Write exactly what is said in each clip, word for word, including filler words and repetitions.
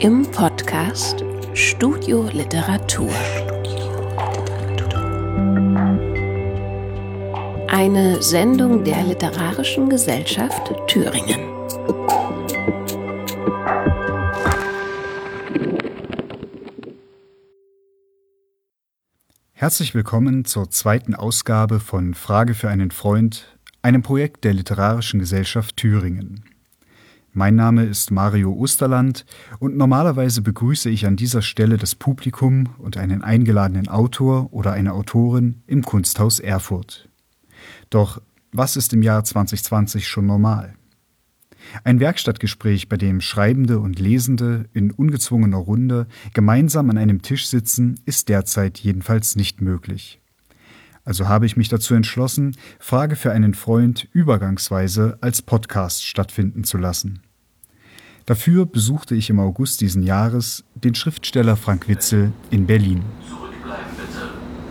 im Podcast Studio Literatur. Eine Sendung der Literarischen Gesellschaft Thüringen. Herzlich willkommen zur zweiten Ausgabe von Frage für einen Freund, einem Projekt der Literarischen Gesellschaft Thüringen. Mein Name ist Mario Osterland und normalerweise begrüße ich an dieser Stelle das Publikum und einen eingeladenen Autor oder eine Autorin im Kunsthaus Erfurt. Doch was ist im Jahr zwanzig zwanzig schon normal? Ein Werkstattgespräch, bei dem Schreibende und Lesende in ungezwungener Runde gemeinsam an einem Tisch sitzen, ist derzeit jedenfalls nicht möglich. Also habe ich mich dazu entschlossen, Frage für einen Freund übergangsweise als Podcast stattfinden zu lassen. Dafür besuchte ich im August diesen Jahres den Schriftsteller Frank Witzel in Berlin. Zurückbleiben bitte.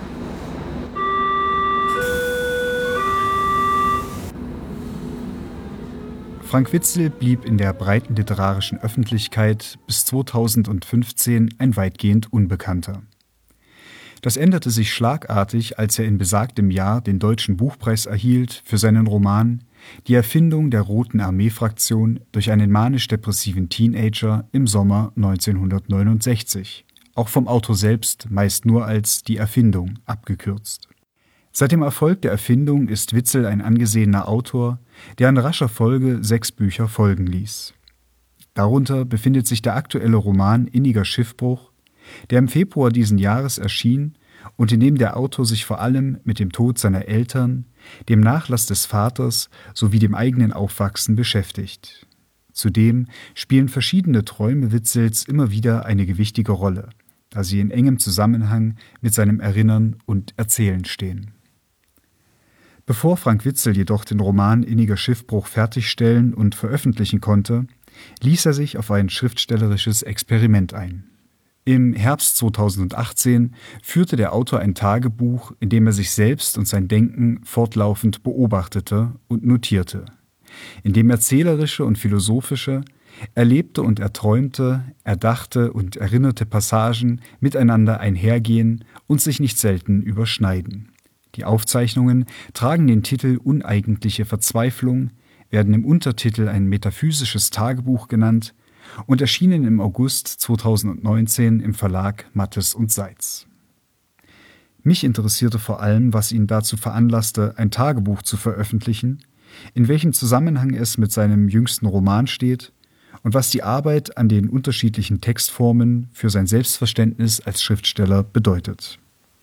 Frank Witzel blieb in der breiten literarischen Öffentlichkeit bis zweitausendfünfzehn ein weitgehend Unbekannter. Das änderte sich schlagartig, als er in besagtem Jahr den Deutschen Buchpreis erhielt für seinen Roman »Die Erfindung der Roten Armee-Fraktion durch einen manisch-depressiven Teenager im Sommer neunzehnhundertneunundsechzig«, auch vom Autor selbst meist nur als »Die Erfindung« abgekürzt. Seit dem Erfolg der Erfindung ist Witzel ein angesehener Autor, der in rascher Folge sechs Bücher folgen ließ. Darunter befindet sich der aktuelle Roman »Inniger Schiffbruch«, der im Februar diesen Jahres erschien und in dem der Autor sich vor allem mit dem Tod seiner Eltern, dem Nachlass des Vaters sowie dem eigenen Aufwachsen beschäftigt. Zudem spielen verschiedene Träume Witzels immer wieder eine gewichtige Rolle, da sie in engem Zusammenhang mit seinem Erinnern und Erzählen stehen. Bevor Frank Witzel jedoch den Roman »Inniger Schiffbruch« fertigstellen und veröffentlichen konnte, ließ er sich auf ein schriftstellerisches Experiment ein. Im Herbst zweitausendachtzehn führte der Autor ein Tagebuch, in dem er sich selbst und sein Denken fortlaufend beobachtete und notierte, in dem erzählerische und philosophische, erlebte und erträumte, erdachte und erinnerte Passagen miteinander einhergehen und sich nicht selten überschneiden. Die Aufzeichnungen tragen den Titel »Uneigentliche Verzweiflung«, werden im Untertitel ein metaphysisches Tagebuch genannt und erschienen im August zweitausendneunzehn im Verlag Mattes und Seitz. Mich interessierte vor allem, was ihn dazu veranlasste, ein Tagebuch zu veröffentlichen, in welchem Zusammenhang es mit seinem jüngsten Roman steht und was die Arbeit an den unterschiedlichen Textformen für sein Selbstverständnis als Schriftsteller bedeutet.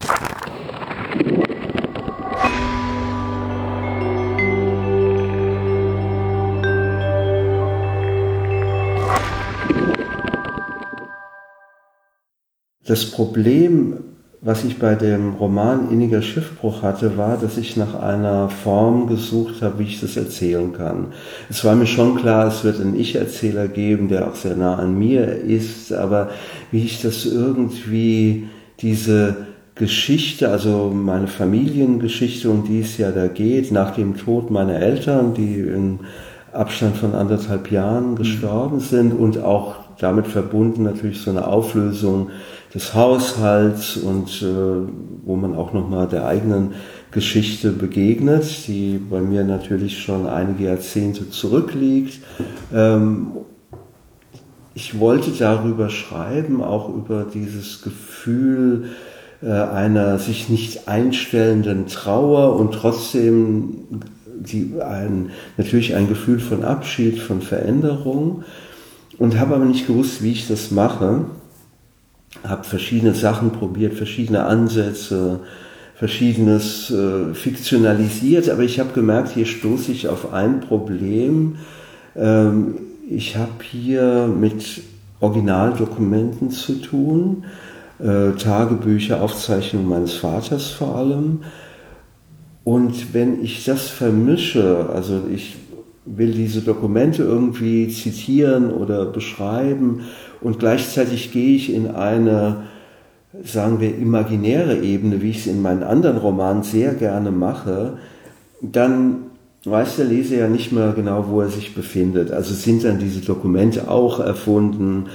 Das Problem, was ich bei dem Roman »Inniger Schiffbruch« hatte, war, dass ich nach einer Form gesucht habe, wie ich das erzählen kann. Es war mir schon klar, es wird einen Ich-Erzähler geben, der auch sehr nah an mir ist, aber wie ich das irgendwie, diese Geschichte, also meine Familiengeschichte, um die es ja da geht, nach dem Tod meiner Eltern, die im Abstand von anderthalb Jahren gestorben sind und auch damit verbunden natürlich so eine Auflösung des Haushalts und äh, wo man auch nochmal der eigenen Geschichte begegnet, die bei mir natürlich schon einige Jahrzehnte zurückliegt. Ähm, ich wollte darüber schreiben, auch über dieses Gefühl äh, einer sich nicht einstellenden Trauer und trotzdem die, ein, natürlich ein Gefühl von Abschied, von Veränderung, und habe aber nicht gewusst, wie ich das mache. Habe verschiedene Sachen probiert, verschiedene Ansätze, verschiedenes äh, fiktionalisiert, aber ich habe gemerkt, hier stoße ich auf ein Problem. Ähm, ich habe hier mit Originaldokumenten zu tun, äh, Tagebücher, Aufzeichnungen meines Vaters vor allem. Und wenn ich das vermische, also ich will diese Dokumente irgendwie zitieren oder beschreiben und gleichzeitig gehe ich in eine, sagen wir, imaginäre Ebene, wie ich es in meinen anderen Romanen sehr gerne mache, dann weiß der Leser ja nicht mehr genau, wo er sich befindet. Also sind dann diese Dokumente auch erfunden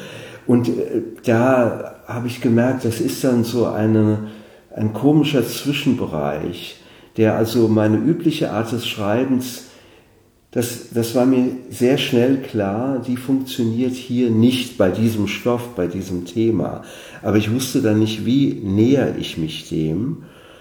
Und äh, da habe ich gemerkt, das ist dann so eine, ein komischer Zwischenbereich, der also meine übliche Art des Schreibens, das, das war mir sehr schnell klar, die funktioniert hier nicht bei diesem Stoff, bei diesem Thema. Aber ich wusste dann nicht, wie näher ich mich dem.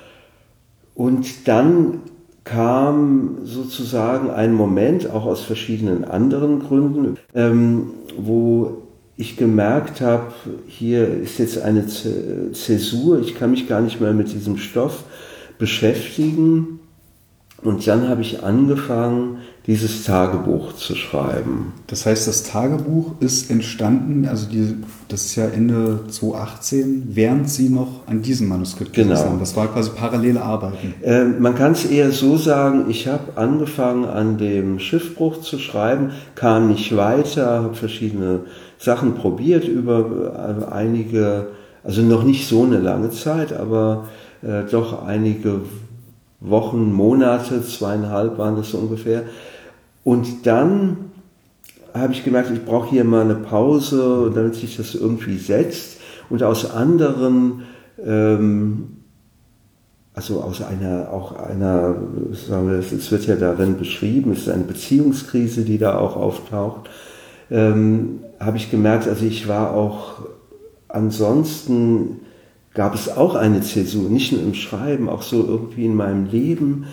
Und dann kam sozusagen ein Moment, auch aus verschiedenen anderen Gründen, ähm, wo ich gemerkt habe, hier ist jetzt eine Zäsur, ich kann mich gar nicht mehr mit diesem Stoff beschäftigen. Und dann habe ich angefangen, dieses Tagebuch zu schreiben. Das heißt, das Tagebuch ist entstanden, also die, das ist ja Ende zweitausendachtzehn, während Sie noch an diesem Manuskript gesessen genau. haben. Das war quasi parallele Arbeiten. Äh, man kann es eher so sagen, ich habe angefangen, an dem Schiffbruch zu schreiben, kam nicht weiter, habe verschiedene Sachen probiert über äh, einige, also noch nicht so eine lange Zeit, aber äh, doch einige Wochen, Monate, zweieinhalb waren das so ungefähr. Und dann habe ich gemerkt, ich brauche hier mal eine Pause, damit sich das irgendwie setzt. Und aus anderen, ähm, also aus einer, auch einer, sagen wir, es wird ja darin beschrieben, es ist eine Beziehungskrise, die da auch auftaucht, ähm, habe ich gemerkt, also ich war auch, ansonsten gab es auch eine Zäsur, nicht nur im Schreiben, auch so irgendwie in meinem Leben.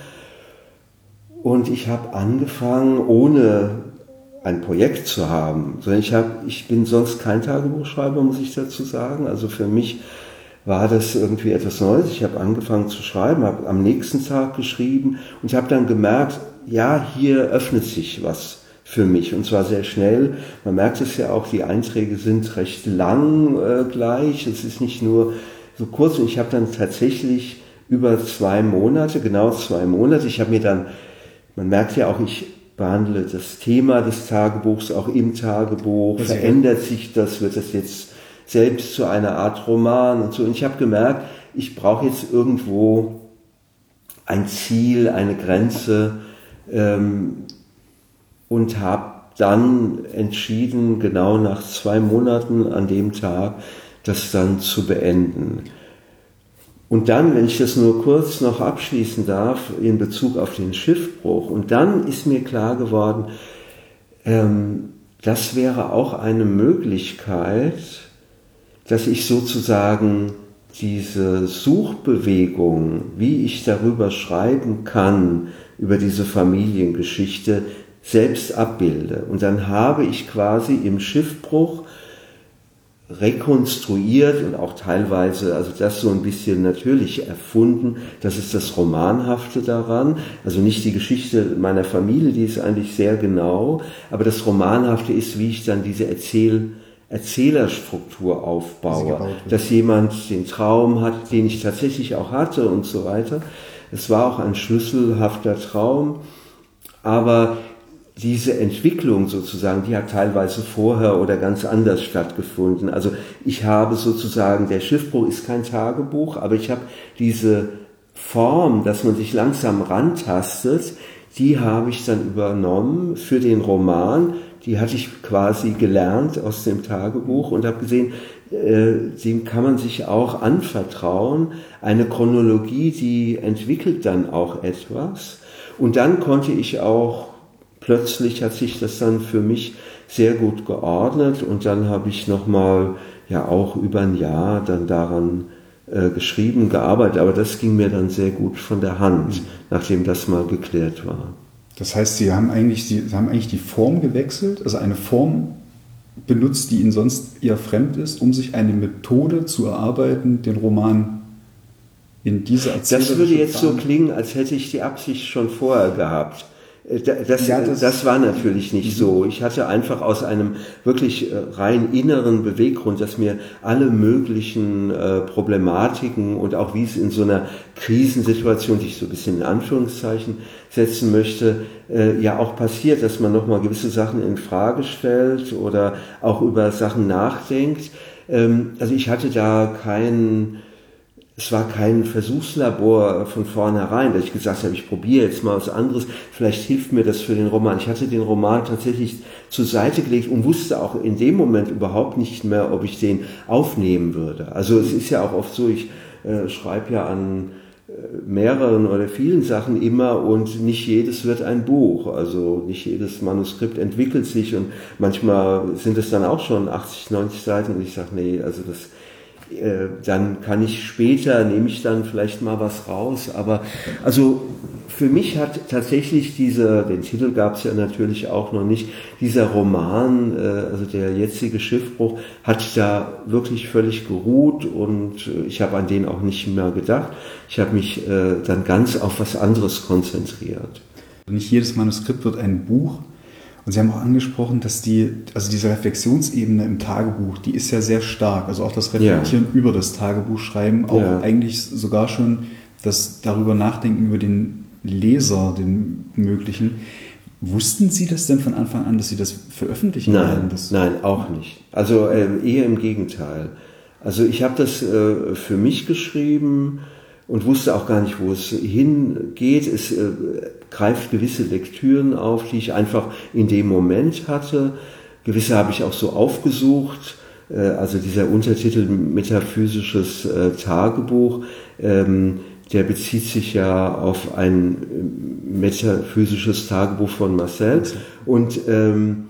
Und ich habe angefangen, ohne ein Projekt zu haben, sondern ich, hab, ich bin sonst kein Tagebuchschreiber, muss ich dazu sagen. Also für mich war das irgendwie etwas Neues. Ich habe angefangen zu schreiben, habe am nächsten Tag geschrieben und habe dann gemerkt, ja, hier öffnet sich was für mich und zwar sehr schnell. Man merkt es ja auch, die Einträge sind recht lang äh, gleich. Es ist nicht nur so kurz und ich habe dann tatsächlich über zwei Monate, genau zwei Monate, ich habe mir dann, man merkt ja auch, ich behandle das Thema des Tagebuchs auch im Tagebuch, das verändert sich das, wird das jetzt selbst zu einer Art Roman und so. Und ich habe gemerkt, ich brauche jetzt irgendwo ein Ziel, eine Grenze ähm, und habe dann entschieden, genau nach zwei Monaten an dem Tag, das dann zu beenden. Und dann, wenn ich das nur kurz noch abschließen darf, in Bezug auf den Schiffbruch, und dann ist mir klar geworden, ähm, das wäre auch eine Möglichkeit, dass ich sozusagen diese Suchbewegung, wie ich darüber schreiben kann, über diese Familiengeschichte, selbst abbilde. Und dann habe ich quasi im Schiffbruch rekonstruiert und auch teilweise, also das so ein bisschen natürlich erfunden, das ist das Romanhafte daran, also nicht die Geschichte meiner Familie, die ist eigentlich sehr genau, aber das Romanhafte ist, wie ich dann diese Erzähl, Erzählerstruktur aufbaue, dass jemand den Traum hat, den ich tatsächlich auch hatte und so weiter. Es war auch ein schlüsselhafter Traum, aber diese Entwicklung sozusagen, die hat teilweise vorher oder ganz anders stattgefunden. Also ich habe sozusagen, der Schiffbruch ist kein Tagebuch, aber ich habe diese Form, dass man sich langsam rantastet, die habe ich dann übernommen für den Roman. Die hatte ich quasi gelernt aus dem Tagebuch und habe gesehen, äh, dem kann man sich auch anvertrauen. Eine Chronologie, die entwickelt dann auch etwas. Und dann konnte ich auch plötzlich hat sich das dann für mich sehr gut geordnet und dann habe ich nochmal, ja auch über ein Jahr dann daran äh, geschrieben, gearbeitet, aber das ging mir dann sehr gut von der Hand, mhm. nachdem das mal geklärt war. Das heißt, Sie haben eigentlich, Sie haben eigentlich die Form gewechselt, also eine Form benutzt, die Ihnen sonst eher fremd ist, um sich eine Methode zu erarbeiten, den Roman in diese erzählerische Das würde jetzt Bahn. so klingen, als hätte ich die Absicht schon vorher gehabt. Das, ja, das, das war natürlich nicht so. Ich hatte einfach aus einem wirklich rein inneren Beweggrund, dass mir alle möglichen äh, Problematiken und auch wie es in so einer Krisensituation, die ich so ein bisschen in Anführungszeichen setzen möchte, äh, ja auch passiert, dass man nochmal gewisse Sachen in Frage stellt oder auch über Sachen nachdenkt. Ähm, also ich hatte da keinen es war kein Versuchslabor von vornherein, dass ich gesagt habe, ich probiere jetzt mal was anderes, vielleicht hilft mir das für den Roman. Ich hatte den Roman tatsächlich zur Seite gelegt und wusste auch in dem Moment überhaupt nicht mehr, ob ich den aufnehmen würde. Also es ist ja auch oft so, ich äh, schreibe ja an äh, mehreren oder vielen Sachen immer und nicht jedes wird ein Buch. Also nicht jedes Manuskript entwickelt sich und manchmal sind es dann auch schon achtzig, neunzig Seiten und ich sage, nee, also das dann kann ich später, nehme ich dann vielleicht mal was raus, aber also für mich hat tatsächlich dieser, den Titel gab es ja natürlich auch noch nicht, dieser Roman, also der jetzige Schiffbruch, hat da wirklich völlig geruht und ich habe an den auch nicht mehr gedacht. Ich habe mich dann ganz auf was anderes konzentriert. Nicht jedes Manuskript wird ein Buch. Und Sie haben auch angesprochen, dass die, also diese Reflexionsebene im Tagebuch, die ist ja sehr stark. Also auch das Reflektieren ja. über das Tagebuchschreiben, auch ja. eigentlich sogar schon das darüber nachdenken über den Leser, den möglichen. Wussten Sie das denn von Anfang an, dass Sie das veröffentlichen nein, werden? Das nein, auch nicht. Also äh, eher im Gegenteil. Also ich habe das äh, für mich geschrieben und wusste auch gar nicht, wo es hingeht. Es äh, greift gewisse Lektüren auf, die ich einfach in dem Moment hatte. Gewisse habe ich auch so aufgesucht. Äh, also dieser Untertitel Metaphysisches äh, Tagebuch, ähm, der bezieht sich ja auf ein metaphysisches Tagebuch von Marcel und ähm,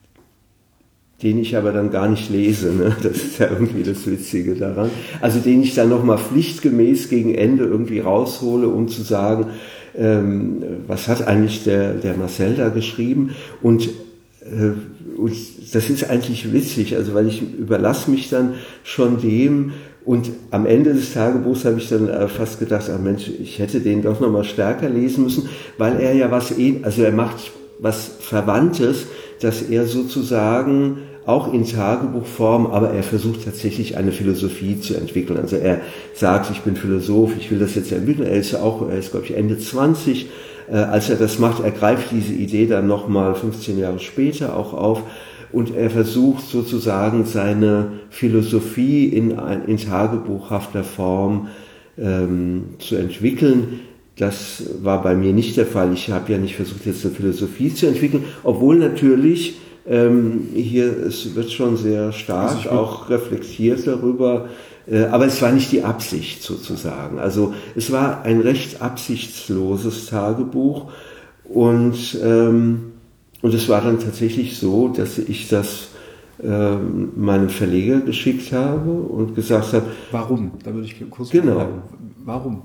den ich aber dann gar nicht lese, ne? Das ist ja irgendwie das Witzige daran. Also den ich dann nochmal pflichtgemäß gegen Ende irgendwie raushole, um zu sagen, ähm, was hat eigentlich der, der Marcel da geschrieben? Und, äh, und das ist eigentlich witzig, also weil ich überlasse mich dann schon dem und am Ende des Tagebuchs habe ich dann äh, fast gedacht, ah Mensch, ich hätte den doch nochmal stärker lesen müssen, weil er ja was, also er macht was Verwandtes, dass er sozusagen auch in Tagebuchform, aber er versucht tatsächlich eine Philosophie zu entwickeln. Also er sagt, ich bin Philosoph, ich will das jetzt entwickeln. Er ist ja auch, er ist glaube ich Ende zwanzig, äh, als er das macht, er greift diese Idee dann nochmal fünfzehn Jahre später auch auf und er versucht sozusagen seine Philosophie in, in tagebuchhafter Form ähm, zu entwickeln. Das war bei mir nicht der Fall. Ich habe ja nicht versucht, jetzt eine Philosophie zu entwickeln, obwohl natürlich ähm, hier, es wird schon sehr stark also auch reflektiert darüber, äh, aber es war nicht die Absicht sozusagen. Also es war ein recht absichtsloses Tagebuch und, ähm, und es war dann tatsächlich so, dass ich das äh, meinem Verleger geschickt habe und gesagt habe... Warum? Da würde ich kurz genau. fragen. Warum?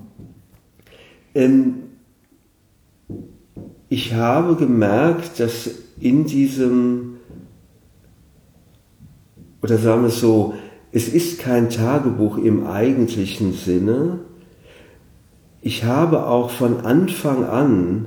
Ähm, ich habe gemerkt, dass in diesem, oder sagen wir es so, es ist kein Tagebuch im eigentlichen Sinne. Ich habe auch von Anfang an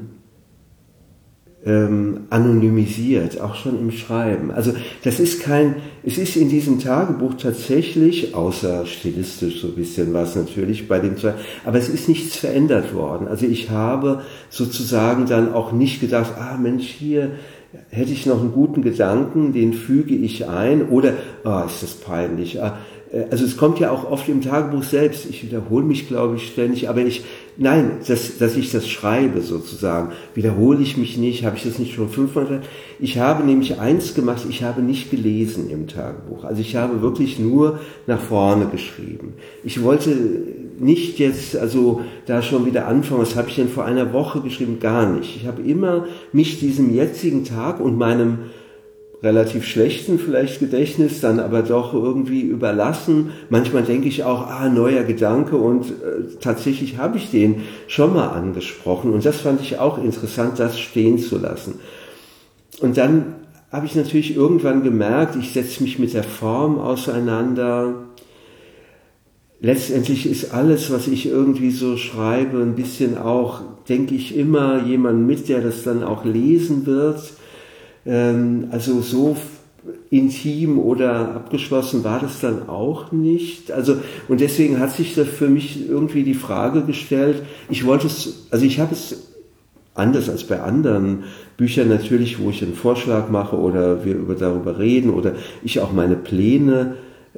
ähm, anonymisiert, auch schon im Schreiben. Also das ist kein, es ist in diesem Tagebuch tatsächlich, außer stilistisch so ein bisschen was natürlich bei dem zwei, aber es ist nichts verändert worden. Also ich habe sozusagen dann auch nicht gedacht, ah Mensch, hier hätte ich noch einen guten Gedanken, den füge ich ein oder, ah, ist das peinlich, ah, also es kommt ja auch oft im Tagebuch selbst, ich wiederhole mich, glaube ich, ständig, aber ich, nein, dass, dass ich das schreibe sozusagen, wiederhole ich mich nicht, habe ich das nicht schon fünfmal gesagt? Ich habe nämlich eins gemacht, ich habe nicht gelesen im Tagebuch, also ich habe wirklich nur nach vorne geschrieben. Ich wollte nicht jetzt, also da schon wieder anfangen, was habe ich denn vor einer Woche geschrieben? Gar nicht. Ich habe immer mich diesem jetzigen Tag und meinem relativ schlechten vielleicht Gedächtnis dann aber doch irgendwie überlassen. Manchmal denke ich auch, ah, neuer Gedanke und äh, tatsächlich habe ich den schon mal angesprochen und das fand ich auch interessant, das stehen zu lassen. Und dann habe ich natürlich irgendwann gemerkt, ich setze mich mit der Form auseinander. Letztendlich ist alles, was ich irgendwie so schreibe, ein bisschen auch, denke ich, immer jemand mit, der das dann auch lesen wird. Also so intim oder abgeschlossen war das dann auch nicht. Also und deswegen hat sich da für mich irgendwie die Frage gestellt. Ich wollte es, also ich habe es anders als bei anderen Büchern natürlich, wo ich einen Vorschlag mache oder wir über darüber reden oder ich auch meine Pläne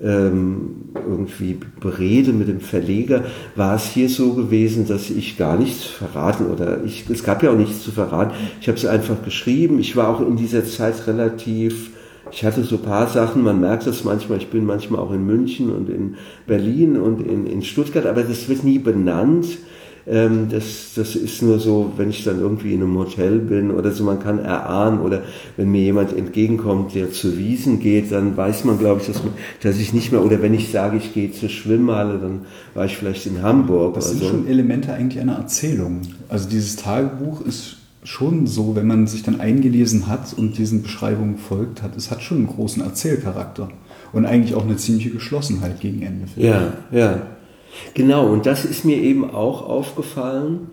ähm, irgendwie berede mit dem Verleger, war es hier so gewesen, dass ich gar nichts verraten oder ich, es gab ja auch nichts zu verraten. Ich habe es einfach geschrieben. Ich war auch in dieser Zeit relativ, ich hatte so ein paar Sachen, man merkt das manchmal, ich bin manchmal auch in München und in Berlin und in, in Stuttgart, aber das wird nie benannt. Ähm, das, das ist nur so, wenn ich dann irgendwie in einem Hotel bin oder so, man kann erahnen, oder wenn mir jemand entgegenkommt, der zur Wiesn geht, dann weiß man, glaube ich, dass, man, dass ich nicht mehr, oder wenn ich sage, ich gehe zur Schwimmhalle, dann war ich vielleicht in Hamburg. Das sind so. Schon Elemente eigentlich einer Erzählung. Also dieses Tagebuch ist schon so, wenn man sich dann eingelesen hat und diesen Beschreibungen folgt hat, es hat schon einen großen Erzählcharakter und eigentlich auch eine ziemliche Geschlossenheit gegen Ende. Ja, ja. Genau, und das ist mir eben auch aufgefallen.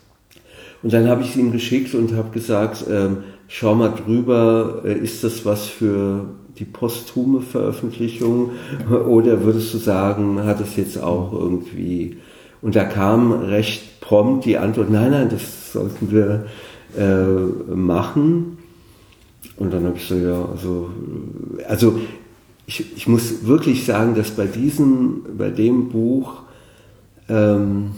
Und dann habe ich es ihm geschickt und habe gesagt, ähm, schau mal drüber, äh, ist das was für die posthume Veröffentlichung oder würdest du sagen, hat es jetzt auch irgendwie... Und da kam recht prompt die Antwort, nein, nein, das sollten wir äh, machen. Und dann habe ich so, ja, also... also ich, ich muss wirklich sagen, dass bei diesem, bei dem Buch, ähm,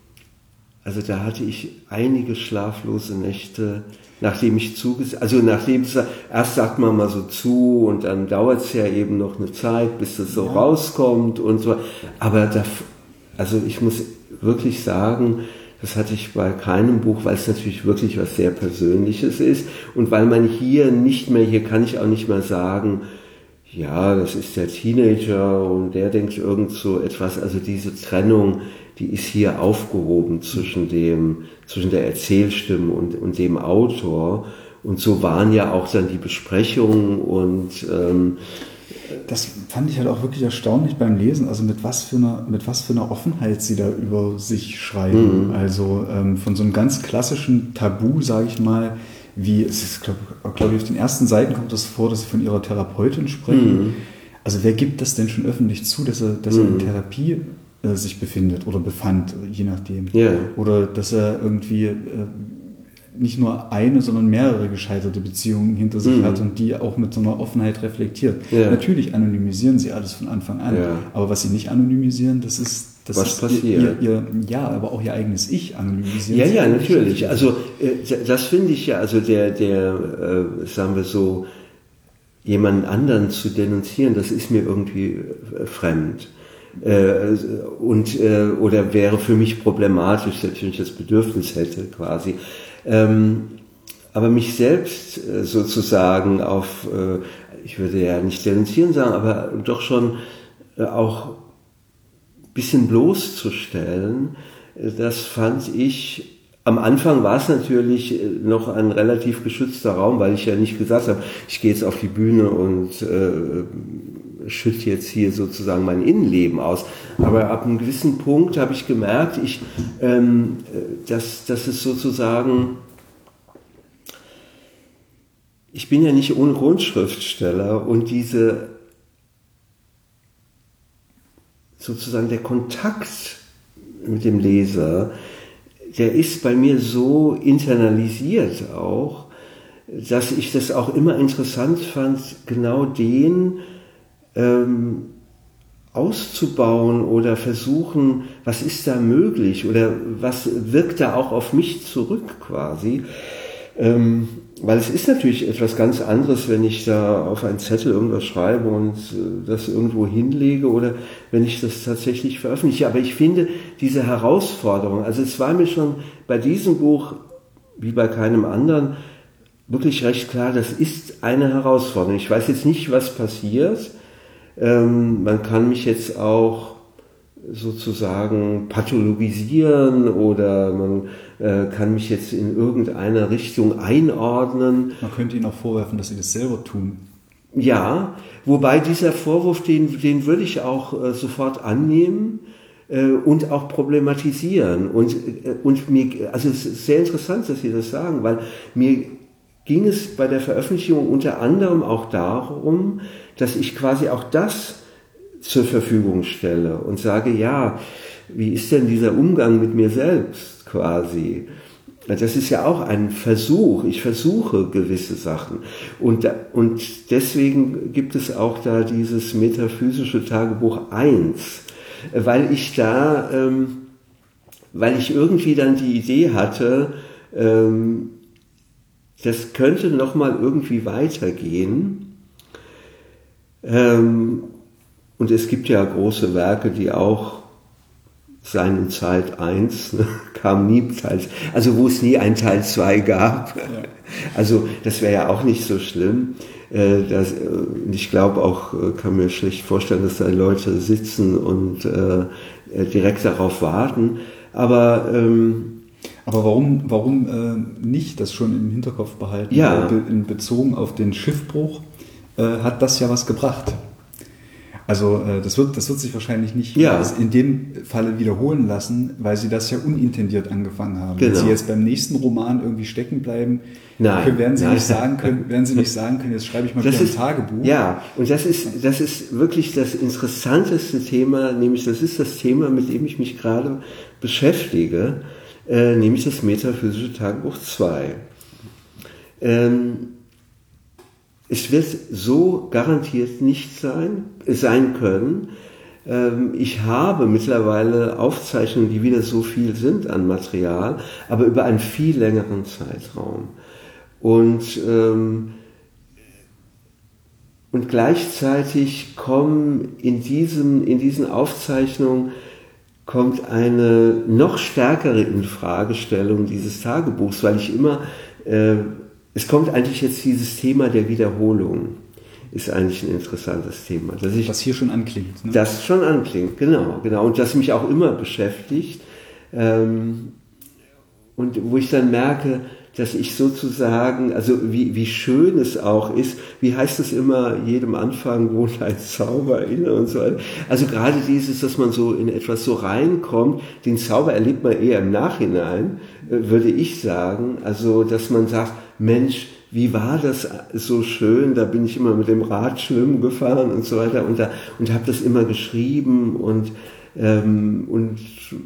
also da hatte ich einige schlaflose Nächte, nachdem ich zugesagt, also nachdem es, erst sagt man mal so zu und dann dauert es ja eben noch eine Zeit, bis das so ja. rauskommt und so. Aber da, also ich muss wirklich sagen, das hatte ich bei keinem Buch, weil es natürlich wirklich was sehr Persönliches ist und weil man hier nicht mehr, hier kann ich auch nicht mehr sagen, ja, das ist der Teenager und der denkt irgend so etwas, also diese Trennung, die ist hier aufgehoben zwischen dem, zwischen der Erzählstimme und, und dem Autor. Und so waren ja auch dann die Besprechungen und ähm, das fand ich halt auch wirklich erstaunlich beim Lesen, also mit was für einer, mit was für einer Offenheit sie da über sich schreiben. Mhm. Also ähm, von so einem ganz klassischen Tabu, sage ich mal, wie, es ist, glaube glaub ich, auf den ersten Seiten kommt das vor, dass sie von ihrer Therapeutin sprechen. Mhm. Also wer gibt das denn schon öffentlich zu, dass er, dass mhm. er in Therapie äh, sich befindet oder befand, je nachdem. Yeah. Oder dass er irgendwie äh, nicht nur eine, sondern mehrere gescheiterte Beziehungen hinter sich mhm. hat und die auch mit so einer Offenheit reflektiert. Yeah. Natürlich anonymisieren sie alles von Anfang an, yeah. aber was sie nicht anonymisieren, das ist das was ist passiert. Ihr, ihr, ja, aber auch ihr eigenes Ich anonymisieren. Ja, ja, natürlich. Also äh, das finde ich ja, also der, der äh, sagen wir so, jemanden anderen zu denunzieren, das ist mir irgendwie äh, fremd. Äh, und äh, oder wäre für mich problematisch, selbst wenn ich das Bedürfnis hätte, quasi. Ähm, aber mich selbst äh, sozusagen auf, äh, ich würde ja nicht denunzieren sagen, aber doch schon äh, auch bisschen bloßzustellen, das fand ich, am Anfang war es natürlich noch ein relativ geschützter Raum, weil ich ja nicht gesagt habe, ich gehe jetzt auf die Bühne und äh, schütte jetzt hier sozusagen mein Innenleben aus. Aber ab einem gewissen Punkt habe ich gemerkt, ich, ähm, dass, dass es sozusagen, ich bin ja nicht ohne Grundschriftsteller und diese sozusagen der Kontakt mit dem Leser, der ist bei mir so internalisiert auch, dass ich das auch immer interessant fand, genau den ähm, auszubauen oder versuchen, was ist da möglich oder was wirkt da auch auf mich zurück quasi. Ähm, weil es ist natürlich etwas ganz anderes, wenn ich da auf einen Zettel irgendwas schreibe und äh, das irgendwo hinlege oder wenn ich das tatsächlich veröffentliche. Aber ich finde diese Herausforderung, also es war mir schon bei diesem Buch, wie bei keinem anderen, wirklich recht klar, das ist eine Herausforderung. Ich weiß jetzt nicht, was passiert. Ähm, man kann mich jetzt auch sozusagen pathologisieren oder man äh, kann mich jetzt in irgendeiner Richtung einordnen. Man könnte ihnen auch vorwerfen, dass sie das selber tun. Ja, wobei dieser Vorwurf, den, den würde ich auch äh, sofort annehmen äh, und auch problematisieren. Und, äh, und mir, also es ist sehr interessant, dass Sie das sagen, weil mir ging es bei der Veröffentlichung unter anderem auch darum, dass ich quasi auch das zur Verfügung stelle und sage, ja, wie ist denn dieser Umgang mit mir selbst quasi? Das ist ja auch ein Versuch. Ich versuche gewisse Sachen. Und, und deswegen gibt es auch da dieses metaphysische Tagebuch eins, weil ich da, ähm, weil ich irgendwie dann die Idee hatte, ähm, das könnte nochmal irgendwie weitergehen. Ähm, und es gibt ja große Werke, die auch seinen Zeit eins, ne, kam nie Teil, also wo es nie ein Teil zwei gab. Ja. Also das wäre ja auch nicht so schlimm. Äh, das, ich glaube auch, kann mir schlecht vorstellen, dass da Leute sitzen und äh, direkt darauf warten. Aber ähm, aber warum, warum äh, nicht das schon im Hinterkopf behalten? Ja. Be- in Bezogen auf den Schiffbruch äh, hat das ja was gebracht. Also äh, das wird, das wird sich wahrscheinlich nicht ja. in dem Falle wiederholen lassen, weil sie das ja unintendiert angefangen haben. Genau. Wenn sie jetzt beim nächsten Roman irgendwie stecken bleiben, Nein. können, werden, sie Nein. nicht sagen können, werden sie nicht sagen können, jetzt schreibe ich mal das wieder ist, ein Tagebuch. Ja, und das ist, das ist wirklich das interessanteste Thema, nämlich das ist das Thema, mit dem ich mich gerade beschäftige, äh, nämlich das metaphysische Tagebuch zwei. Ähm, Es wird so garantiert nicht sein, sein können. Ich habe mittlerweile Aufzeichnungen, die wieder so viel sind an Material, aber über einen viel längeren Zeitraum. Und, und gleichzeitig kommen in, diesem, in diesen Aufzeichnungen kommt eine noch stärkere Infragestellung dieses Tagebuchs, weil ich immer... Es kommt eigentlich jetzt dieses Thema der Wiederholung, ist eigentlich ein interessantes Thema. Dass ich, was hier schon anklingt. Ne? Das schon anklingt, genau, genau. Und das mich auch immer beschäftigt. Ähm, und wo ich dann merke, dass ich sozusagen, also wie, wie schön es auch ist, wie heißt es immer, jedem Anfang wohnt ein Zauber inne und so weiter. Also gerade dieses, dass man so in etwas so reinkommt, den Zauber erlebt man eher im Nachhinein, würde ich sagen. Also, dass man sagt, Mensch, wie war das so schön, da bin ich immer mit dem Rad schwimmen gefahren und so weiter und, da, und habe das immer geschrieben und, ähm, und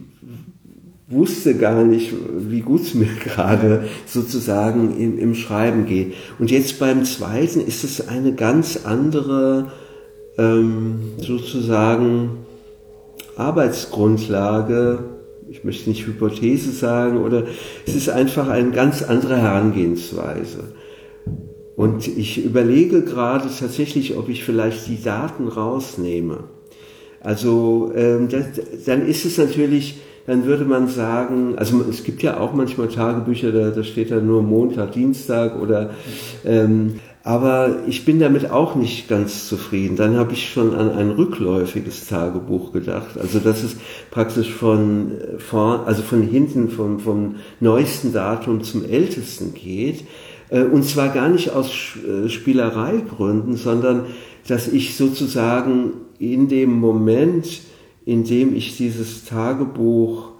wusste gar nicht, wie gut es mir gerade sozusagen im, im Schreiben geht. Und jetzt beim zweiten ist es eine ganz andere ähm, sozusagen Arbeitsgrundlage. Ich möchte nicht Hypothese sagen, oder es ist einfach eine ganz andere Herangehensweise. Und ich überlege gerade tatsächlich, ob ich vielleicht die Daten rausnehme. Also ähm, das, dann ist es natürlich, dann würde man sagen, also es gibt ja auch manchmal Tagebücher, da, da steht dann nur Montag, Dienstag oder ähm, aber ich bin damit auch nicht ganz zufrieden. Dann habe ich schon an ein rückläufiges Tagebuch gedacht. Also dass es praktisch von vor, also von hinten vom, vom neuesten Datum zum ältesten geht. Und zwar gar nicht aus Spielereigründen, sondern dass ich sozusagen in dem Moment, in dem ich dieses Tagebuch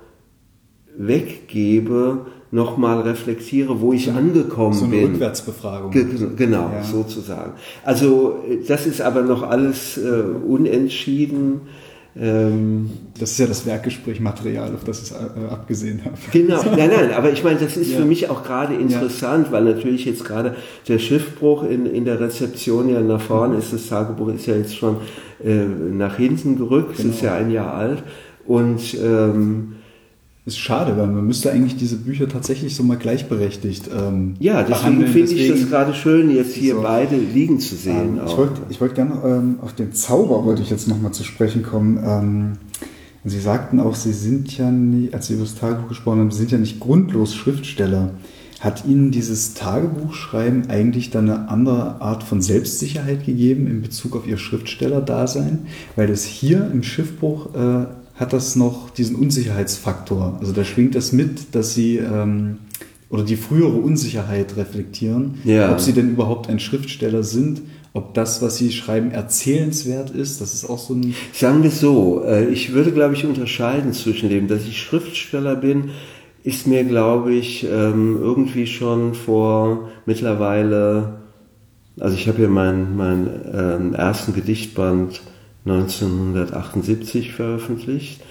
weggebe, nochmal reflektiere, wo ich angekommen so eine bin. Rückwärtsbefragung. Ge- genau, ja. sozusagen. Also das ist aber noch alles äh, unentschieden. Ähm, das ist ja das Werkgespräch-Material, auf das ich äh, abgesehen habe. Genau, nein, nein, aber ich meine, das ist ja. für mich auch gerade interessant, ja. weil natürlich jetzt gerade der Schiffbruch in, in der Rezeption ja nach vorne ist, das Tagebuch ist ja jetzt schon äh, nach hinten gerückt, genau. Es ist ja ein Jahr alt und ähm, ist schade, weil man müsste eigentlich diese Bücher tatsächlich so mal gleichberechtigt ähm, ja, deswegen finde ich das gerade schön, jetzt hier so. beide liegen zu sehen. Ähm, ich wollte ich wollt gerne ähm, auf den Zauber wollte ich jetzt nochmal zu sprechen kommen. Ähm, Sie sagten auch, Sie sind ja nicht, als Sie über das Tagebuch gesprochen haben, Sie sind ja nicht grundlos Schriftsteller. Hat Ihnen dieses Tagebuchschreiben eigentlich dann eine andere Art von Selbstsicherheit gegeben in Bezug auf Ihr Schriftstellerdasein? Weil es hier im Schiffbruch äh, hat das noch diesen Unsicherheitsfaktor. Also da schwingt das mit, dass Sie ähm, oder die frühere Unsicherheit reflektieren, ja. ob Sie denn überhaupt ein Schriftsteller sind, ob das, was Sie schreiben, erzählenswert ist. Das ist auch so ein... Sagen wir so, ich würde, glaube ich, unterscheiden zwischen dem, dass ich Schriftsteller bin, ist mir, glaube ich, irgendwie schon vor mittlerweile, also ich habe ja meinen mein, ersten Gedichtband neunzehnhundertachtundsiebzig veröffentlicht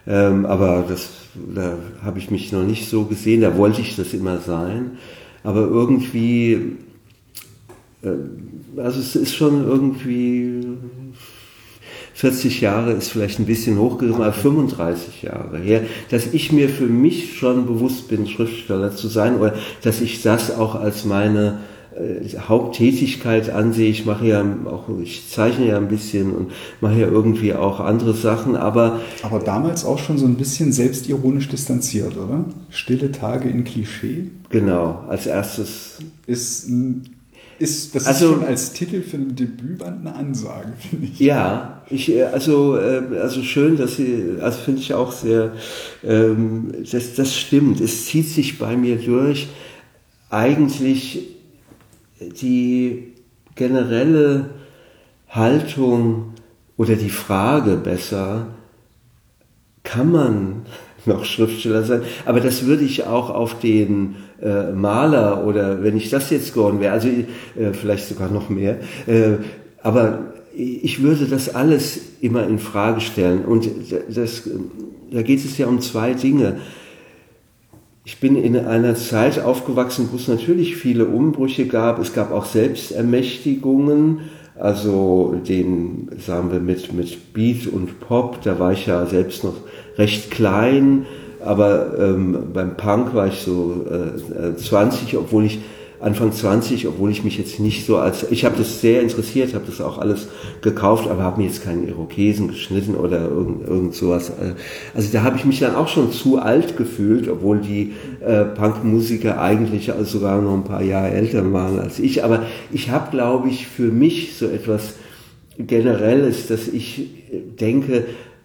Ähm, aber das, da habe ich mich noch nicht so gesehen, da wollte ich das immer sein. Aber irgendwie, äh, also es ist schon irgendwie, vierzig Jahre ist vielleicht ein bisschen hochgegriffen, aber fünfunddreißig Jahre her, dass ich mir für mich schon bewusst bin, Schriftsteller zu sein, oder dass ich das auch als meine äh, Haupttätigkeit ansehe. Ich mache ja auch, ich zeichne ja ein bisschen und mache ja irgendwie auch andere Sachen, aber... Aber damals auch schon so ein bisschen selbstironisch distanziert, oder? Stille Tage in Klischee? Genau, als erstes... Ist ein Ist, das also, ist schon als Titel für ein Debütband eine Ansage, finde ich. Ja, ich, also, also schön, dass Sie, also finde ich auch sehr, ähm, das, das stimmt. Es zieht sich bei mir durch eigentlich die generelle Haltung oder die Frage besser, kann man noch Schriftsteller sein? Aber das würde ich auch auf den äh, Maler oder wenn ich das jetzt geworden wäre, also äh, vielleicht sogar noch mehr, äh, aber ich würde das alles immer in Frage stellen. Und das, da geht es ja um zwei Dinge. Ich bin in einer Zeit aufgewachsen, wo es natürlich viele Umbrüche gab. Es gab auch Selbstermächtigungen, also den, sagen wir, mit, mit Beat und Pop, da war ich ja selbst noch recht klein, aber ähm, beim Punk war ich so äh, zwanzig, obwohl ich Anfang zwanzig, obwohl ich mich jetzt nicht so als, ich habe das sehr interessiert, habe das auch alles gekauft, aber habe mir jetzt keinen Irokesen geschnitten oder irgend, irgend sowas. Also da habe ich mich dann auch schon zu alt gefühlt, obwohl die äh, Punkmusiker eigentlich also sogar noch ein paar Jahre älter waren als ich. Aber ich habe, glaube ich, für mich so etwas Generelles, dass ich denke,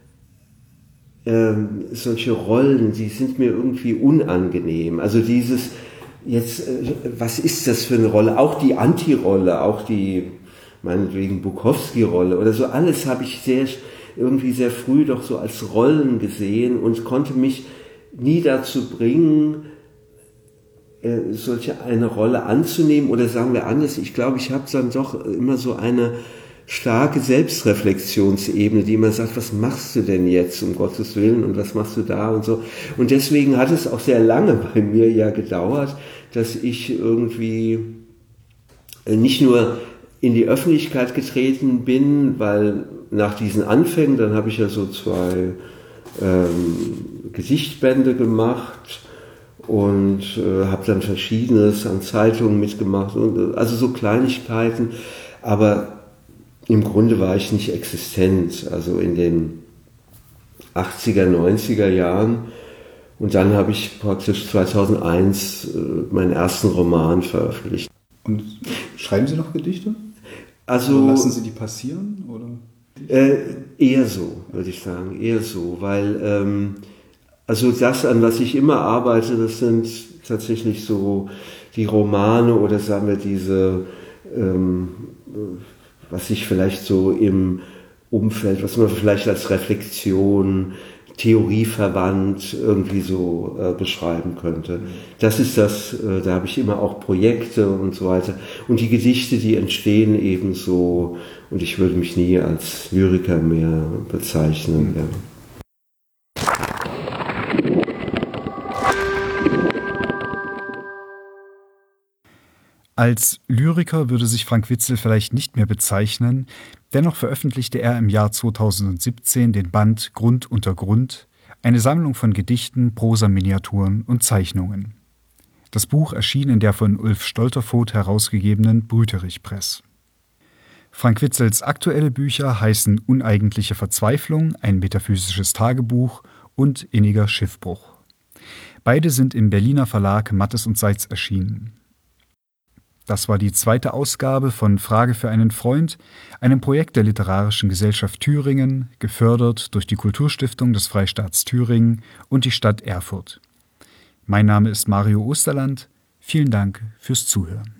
ähm, solche Rollen, die sind mir irgendwie unangenehm. Also dieses Jetzt, was ist das für eine Rolle? Auch die Anti-Rolle, auch die, meinetwegen Bukowski-Rolle oder so, alles habe ich sehr, irgendwie sehr früh doch so als Rollen gesehen und konnte mich nie dazu bringen, solche eine Rolle anzunehmen oder sagen wir anders, ich glaube, ich habe dann doch immer so eine starke Selbstreflexionsebene, die immer sagt, was machst du denn jetzt, um Gottes Willen, und was machst du da und so. Und deswegen hat es auch sehr lange bei mir ja gedauert, dass ich irgendwie nicht nur in die Öffentlichkeit getreten bin, weil nach diesen Anfängen, dann habe ich ja so zwei ähm, Gedichtbände gemacht und äh, habe dann Verschiedenes an Zeitungen mitgemacht, und, also so Kleinigkeiten, aber im Grunde war ich nicht existent, also in den achtziger, neunziger Jahren. Und dann habe ich praktisch zweitausendeins äh, meinen ersten Roman veröffentlicht. Und schreiben Sie noch Gedichte? Also oder lassen Sie die passieren? Oder? Äh, eher so, würde ich sagen, eher so, weil ähm, also das, an was ich immer arbeite, das sind tatsächlich so die Romane oder sagen wir diese ähm, was sich vielleicht so im Umfeld, was man vielleicht als Reflexion, Theorieverband irgendwie so äh, beschreiben könnte. Das ist das, äh, da habe ich immer auch Projekte und so weiter. Und die Gedichte, die entstehen eben so, und ich würde mich nie als Lyriker mehr bezeichnen. Ja. Als Lyriker würde sich Frank Witzel vielleicht nicht mehr bezeichnen, dennoch veröffentlichte er im Jahr zweitausendsiebzehn den Band Grund unter Grund, eine Sammlung von Gedichten, Prosa-Miniaturen und Zeichnungen. Das Buch erschien in der von Ulf Stolterfoht herausgegebenen Brüterich Press. Frank Witzels aktuelle Bücher heißen Uneigentliche Verzweiflung, ein metaphysisches Tagebuch und Inniger Schiffbruch. Beide sind im Berliner Verlag Mattes und Seitz erschienen. Das war die zweite Ausgabe von Frage für einen Freund, einem Projekt der Literarischen Gesellschaft Thüringen, gefördert durch die Kulturstiftung des Freistaats Thüringen und die Stadt Erfurt. Mein Name ist Mario Osterland. Vielen Dank fürs Zuhören.